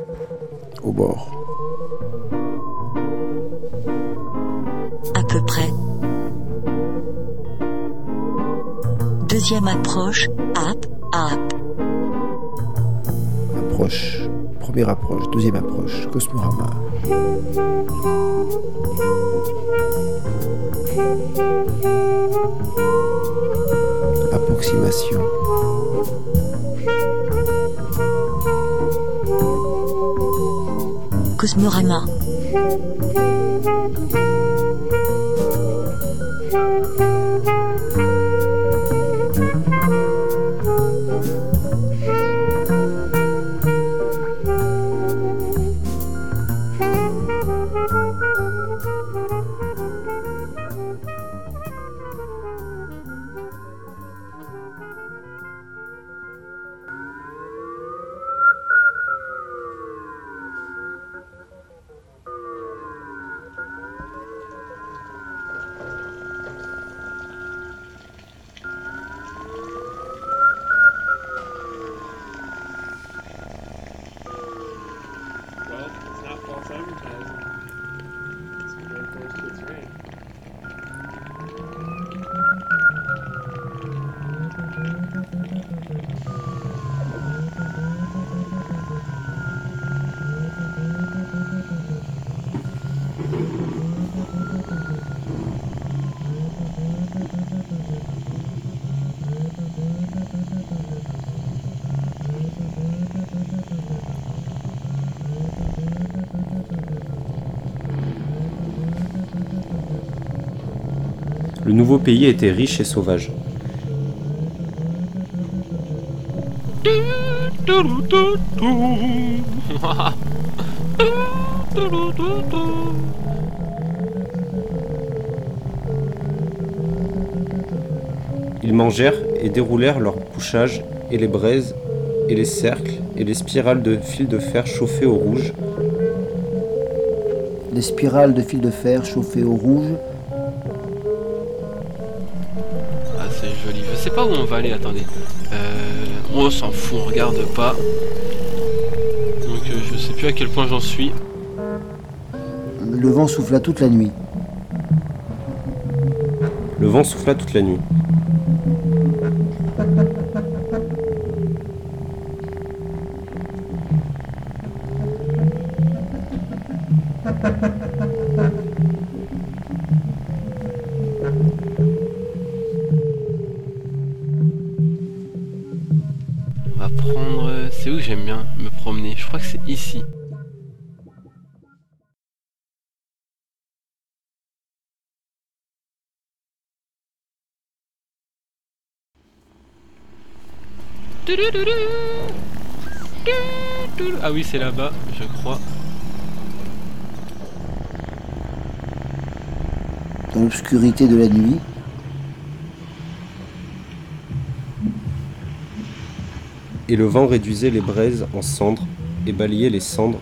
Au bord. À peu près. Deuxième approche, up. Approche. Première approche. Deuxième approche. Cosmorama. Approximation. Cosmorama. Le nouveau pays était riche et sauvage. Ils mangèrent et déroulèrent leurs couchages, et les braises, et les cercles, et les spirales de fil de fer chauffés au rouge. Les spirales de fil de fer chauffées au rouge. Ah, c'est joli. Je sais pas où on va aller, attendez. On s'en fout, on regarde pas. Donc je sais plus à quel point j'en suis. Le vent souffla toute la nuit. Le vent souffla toute la nuit. On va prendre... C'est où j'aime bien me promener? Je crois que c'est ici. Ah oui, c'est là-bas, je crois. Dans l'obscurité de la nuit, Et le vent réduisait les braises en cendres et balayait les cendres.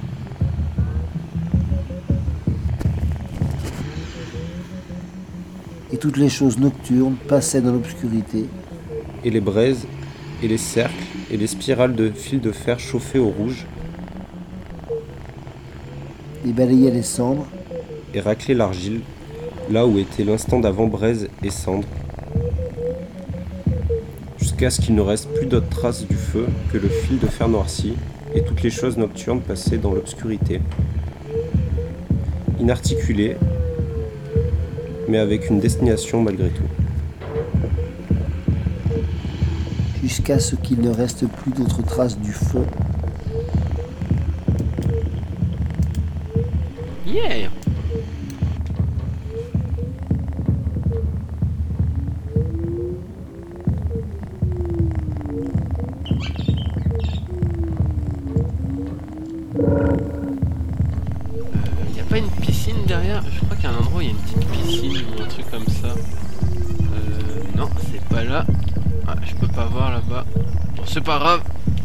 et toutes les choses nocturnes passaient dans l'obscurité, Et les braises, et les cercles, et les spirales de fil de fer chauffés au rouge, et balayaient les cendres, et raclaient l'argile, là où était l'instant d'avant braise et cendres, jusqu'à ce qu'il ne reste plus d'autres traces du feu que le fil de fer noirci, et toutes les choses nocturnes passaient dans l'obscurité, inarticulées, mais avec une destination malgré tout. jusqu'à ce qu'il ne reste plus d'autres traces du feu. Yeah! Y a pas une piscine derrière? Je crois qu'il y a un endroit où il y a une petite piscine ou un truc comme ça. Non, c'est pas là. Ah, je peux pas voir là-bas. Bon, c'est pas grave.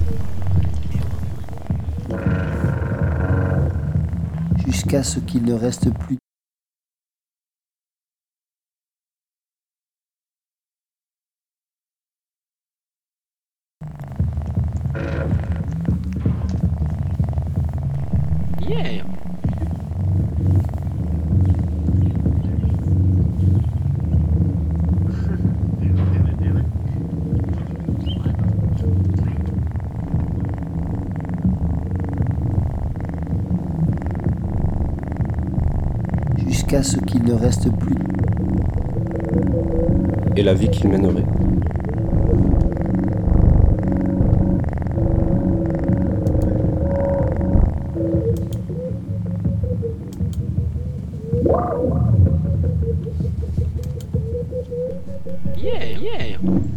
Jusqu'à ce qu'il ne reste plus. Yeah. Jusqu'à ce qu'il ne reste plus. Et la vie qu'il mènerait. Yeah, yeah.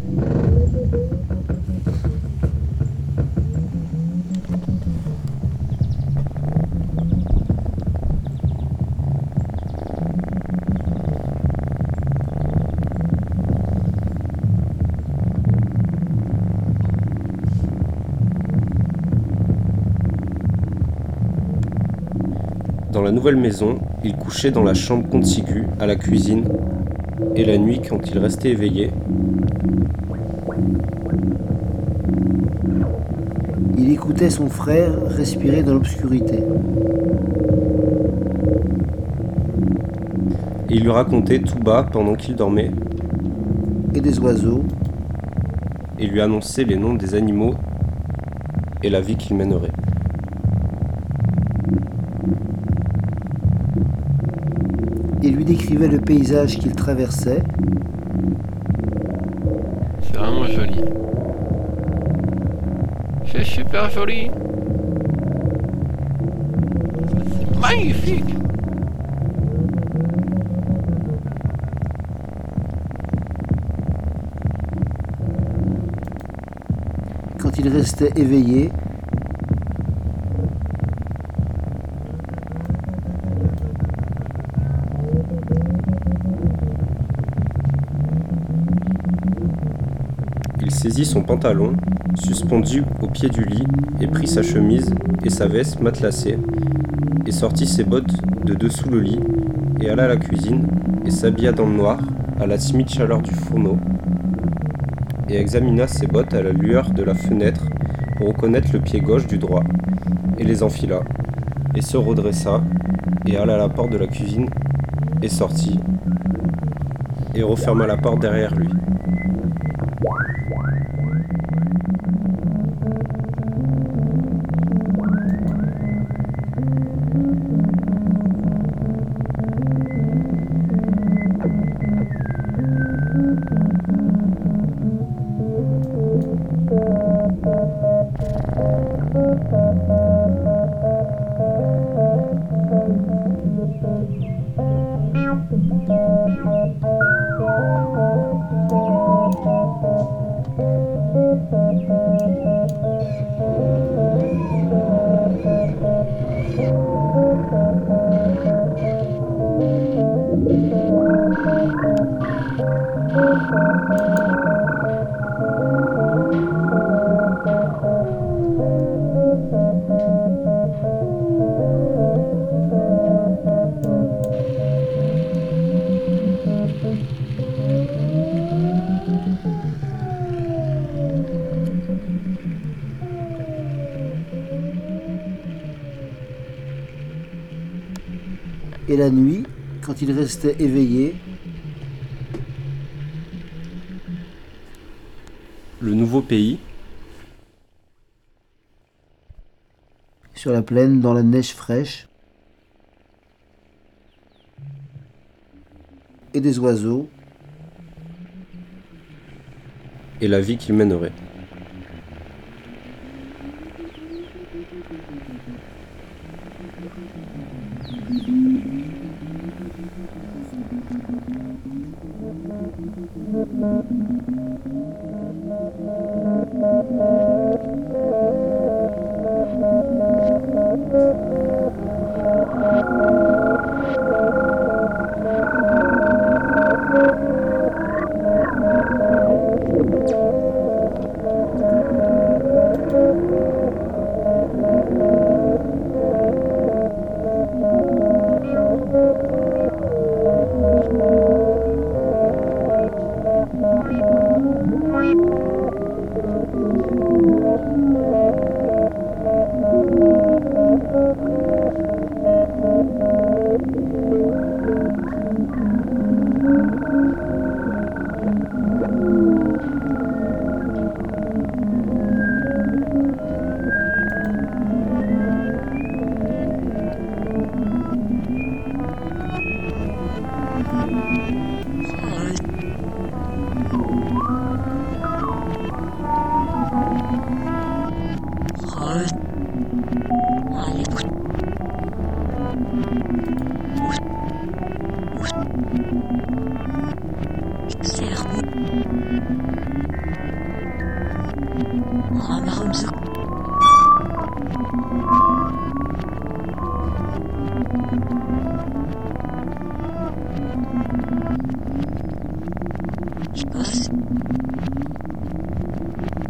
Dans la nouvelle maison, il couchait dans la chambre contiguë à la cuisine, et la nuit, quand il restait éveillé, Il écoutait son frère respirer dans l'obscurité. et il lui racontait tout bas pendant qu'il dormait, Et des oiseaux, et lui annonçait les noms des animaux et la vie qu'il mènerait. il lui décrivait le paysage qu'il traversait, C'est vraiment joli. C'est super joli. C'est magnifique. quand il restait éveillé, Il saisit son pantalon, suspendu au pied du lit, et prit sa chemise et sa veste matelassée, et sortit ses bottes de dessous le lit, et alla à la cuisine, et s'habilla dans le noir, à la timide chaleur du fourneau, et examina ses bottes à la lueur de la fenêtre pour reconnaître le pied gauche du droit, et les enfila, et se redressa, et alla à la porte de la cuisine, et sortit, et referma la porte derrière lui. et la nuit, quand il restait éveillé, Le nouveau pays, sur la plaine, dans la neige fraîche, et des oiseaux, et la vie qu'il mènerait. Ramaramzu. Spaß.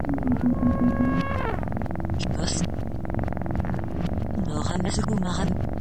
Spaß. Noramasugumaram.